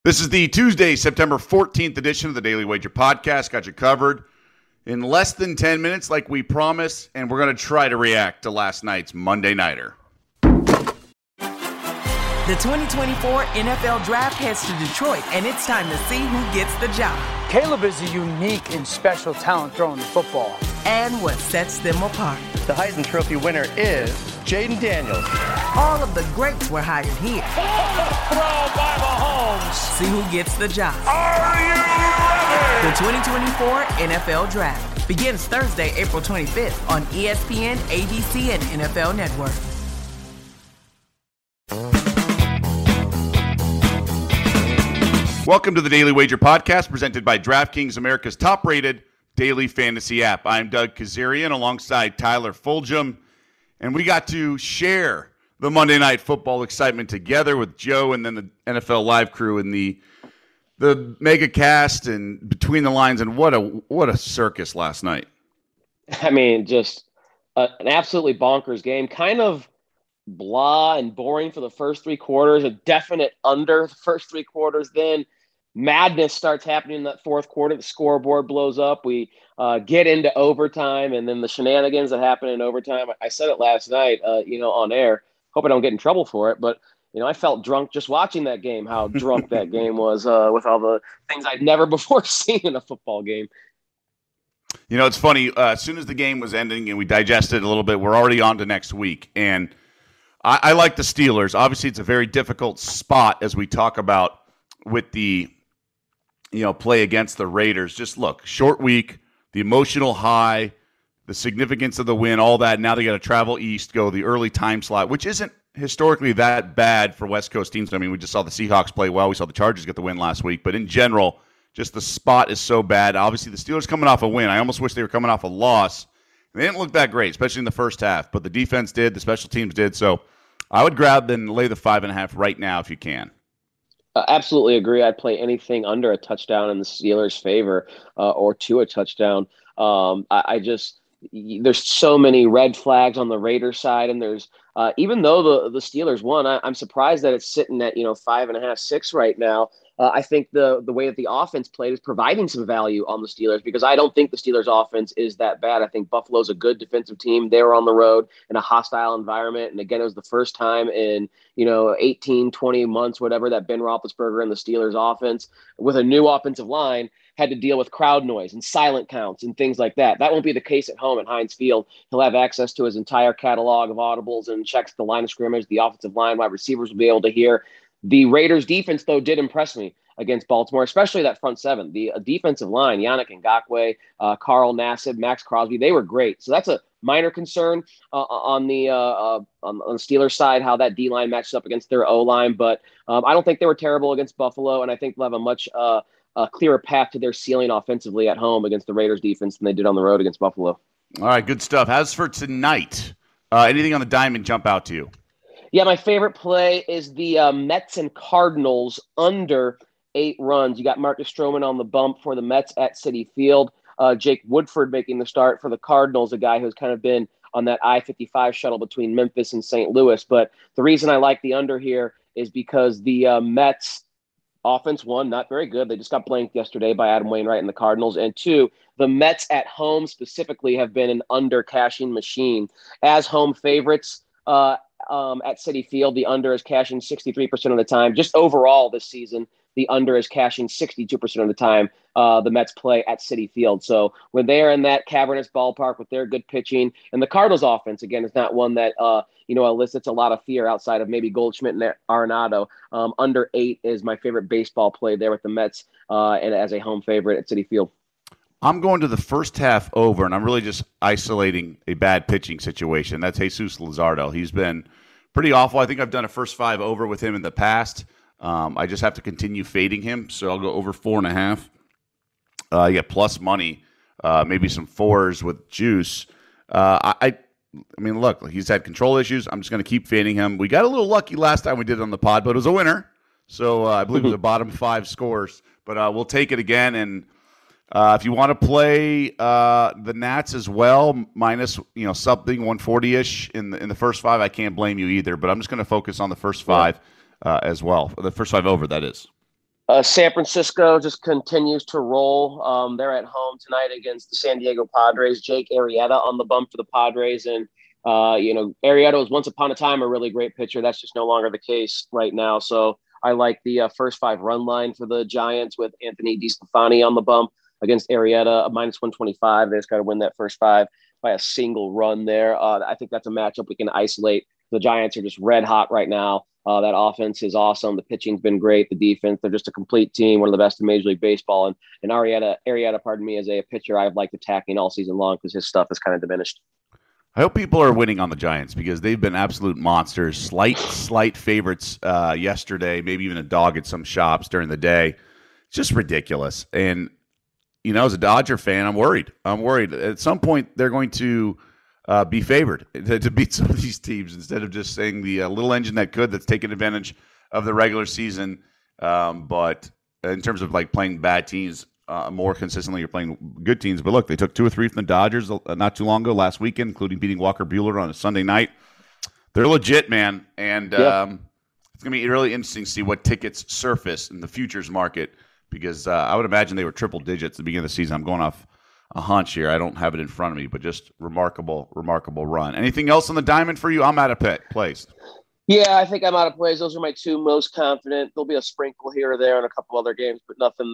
This is the Tuesday, September 14th edition of the Daily Wager Podcast. Got you covered in less than 10 minutes like we promised, and we're going to try to react to last night's Monday Nighter. The 2024 NFL Draft heads to Detroit, and it's time to see who gets the job. Caleb is a unique and special talent throwing the football. And what sets them apart. The Heisman Trophy winner is Jaden Daniels. All of the greats were hired here. Throw by Mahomes. See who gets the job. Are you ready? The 2024 NFL Draft begins Thursday, April 25th on ESPN, ABC, and NFL Network. Welcome to the Daily Wager Podcast, presented by DraftKings, America's top-rated daily fantasy app. I'm Doug Kazarian alongside Tyler Fulgham, and we got to share the Monday Night Football excitement together with Joe and then the NFL Live crew and the mega cast and Between the Lines, and what a circus last night. I mean, just an absolutely bonkers game. Kind of blah and boring for the first three quarters, a definite under the first three quarters. Then madness starts happening in that fourth quarter. The scoreboard blows up. We get into overtime, and then the shenanigans that happen in overtime. I said it last night, on air. Hope I don't get in trouble for it, but I felt drunk just watching that game. How drunk that game was with all the things I'd never before seen in a football game. It's funny. As soon as the game was ending and we digested a little bit, we're already on to next week, and I like the Steelers. Obviously, it's a very difficult spot as we talk about with the play against the Raiders. Just look, short week, the emotional high, the significance of the win, all that. Now they got to travel east, go the early time slot, which isn't historically that bad for West Coast teams. I mean, we just saw the Seahawks play well. We saw the Chargers get the win last week. But in general, just the spot is so bad. Obviously, the Steelers coming off a win. I almost wish they were coming off a loss. They didn't look that great, especially in the first half. But the defense did. The special teams did. So I would grab and lay the 5.5 right now if you can. Absolutely agree. I'd play anything under a touchdown in the Steelers' favor or to a touchdown. There's so many red flags on the Raiders side, and there's even though the Steelers won, I'm surprised that it's sitting at 5.5, 6 right now. I think the way that the offense played is providing some value on the Steelers, because I don't think the Steelers offense is that bad. I think Buffalo's a good defensive team. They were on the road in a hostile environment. And again, it was the first time in, 18, 20 months, whatever, that Ben Roethlisberger and the Steelers offense with a new offensive line had to deal with crowd noise and silent counts and things like that. That won't be the case at home at Heinz Field. He'll have access to his entire catalog of audibles and checks the line of scrimmage. The offensive line, wide receivers will be able to hear. The Raiders defense, though, did impress me against Baltimore, especially that front seven. The defensive line, Yannick Ngakoue, Carl Nassib, Max Crosby, they were great. So that's a minor concern on the Steelers side, how that D-line matches up against their O-line. But I don't think they were terrible against Buffalo, and I think they'll have a much clearer path to their ceiling offensively at home against the Raiders defense than they did on the road against Buffalo. All right, good stuff. As for tonight, anything on the diamond jump out to you? Yeah, my favorite play is the Mets and Cardinals under 8 runs. You got Marcus Stroman on the bump for the Mets at Citi Field. Jake Woodford making the start for the Cardinals, a guy who's kind of been on that I-55 shuttle between Memphis and St. Louis. But the reason I like the under here is because the Mets offense, one, not very good. They just got blanked yesterday by Adam Wainwright and the Cardinals. And two, the Mets at home specifically have been an under-cashing machine. As home favorites at Citi Field, the under is cashing 63% of the time. Just overall this season, the under is cashing 62% of the time the Mets play at Citi Field. So when they are in that cavernous ballpark with their good pitching, and the Cardinals offense, again, is not one that, elicits a lot of fear outside of maybe Goldschmidt and Arenado. Under 8 is my favorite baseball play there with the Mets and as a home favorite at Citi Field. I'm going to the first half over, and I'm really just isolating a bad pitching situation. That's Jesus Luzardo. He's been pretty awful. I think I've done a first 5 over with him in the past. I just have to continue fading him, so I'll go over 4.5. You get plus money, maybe some 4s with juice. I mean, look, he's had control issues. I'm just going to keep fading him. We got a little lucky last time we did it on the pod, but it was a winner. So I believe it was the bottom 5 scores. But we'll take it again. And if you want to play the Nats as well, minus something 140-ish in the first 5, I can't blame you either. But I'm just going to focus on the first 5 as well. The first 5 over, that is. San Francisco just continues to roll. They're at home tonight against the San Diego Padres. Jake Arrieta on the bump for the Padres. And, Arrieta was once upon a time a really great pitcher. That's just no longer the case right now. So I like the first 5 run line for the Giants with Anthony DeSclafani on the bump against Arrieta, a -125. They just got to win that first 5 by a single run there. I think that's a matchup we can isolate. The Giants are just red hot right now. That offense is awesome. The pitching's been great. The defense, they're just a complete team, one of the best in Major League Baseball. And Arrieta, is a pitcher I've liked attacking all season long because his stuff is kind of diminished. I hope people are winning on the Giants because they've been absolute monsters. Slight favorites yesterday, maybe even a dog at some shops during the day. It's just ridiculous. And, as a Dodger fan, I'm worried. At some point, they're going to be favored to beat some of these teams instead of just saying the little engine that could that's taken advantage of the regular season. But in terms of like playing bad teams more consistently, you're playing good teams. But look, they took 2 or 3 from the Dodgers not too long ago last weekend, including beating Walker Buehler on a Sunday night. They're legit, man. And it's going to be really interesting to see what tickets surface in the futures market because I would imagine they were triple digits at the beginning of the season. I'm going off a hunch here. I don't have it in front of me, but just remarkable run. Anything else on the diamond for you? I'm out of place. Yeah, I think I'm out of place. Those are my 2 most confident. There'll be a sprinkle here or there in a couple other games, but nothing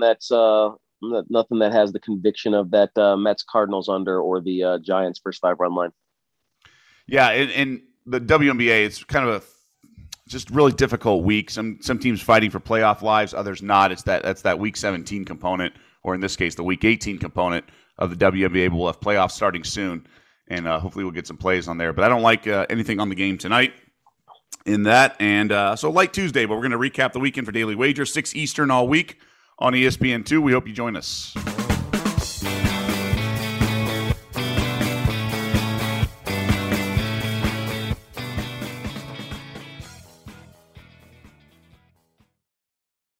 that has the conviction of that Mets Cardinals under or the Giants first 5 run line. Yeah, in the WNBA, it's kind of a just really difficult week. Some teams fighting for playoff lives, others not. That's that week 17 component, or in this case, the week 18 component of the WNBA. We'll have playoffs starting soon, and hopefully we'll get some plays on there. But I don't like anything on the game tonight in that. And so light Tuesday, but we're going to recap the weekend for Daily Wager, 6 Eastern all week on ESPN2. We hope you join us.